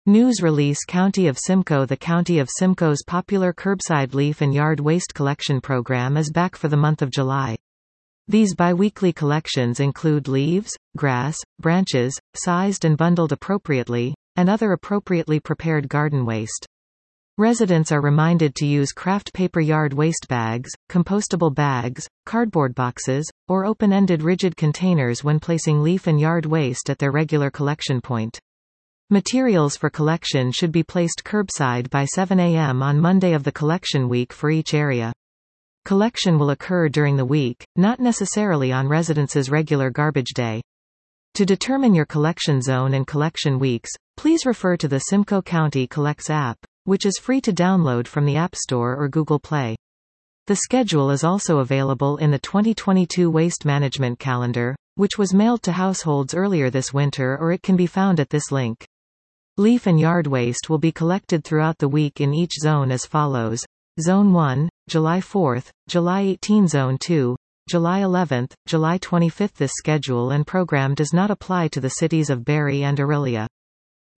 News release County of Simcoe. The County of Simcoe's popular curbside leaf and yard waste collection program is back for the month of July. These bi-weekly collections include leaves, grass, branches, sized and bundled appropriately, and other appropriately prepared garden waste. Residents are reminded to use craft paper yard waste bags, compostable bags, cardboard boxes, or open-ended rigid containers when placing leaf and yard waste at their regular collection point. Materials for collection should be placed curbside by 7 a.m. on Monday of the collection week for each area. Collection will occur during the week, not necessarily on residents' regular garbage day. To determine your collection zone and collection weeks, please refer to the Simcoe County Collects app, which is free to download from the App Store or Google Play. The schedule is also available in the 2022 Waste Management Calendar, which was mailed to households earlier this winter, or it can be found at this link. Leaf and yard waste will be collected throughout the week in each zone as follows. Zone 1, July 4th, July 18. Zone 2, July 11th, July 25th. This schedule and program does not apply to the cities of Barrie and Orillia.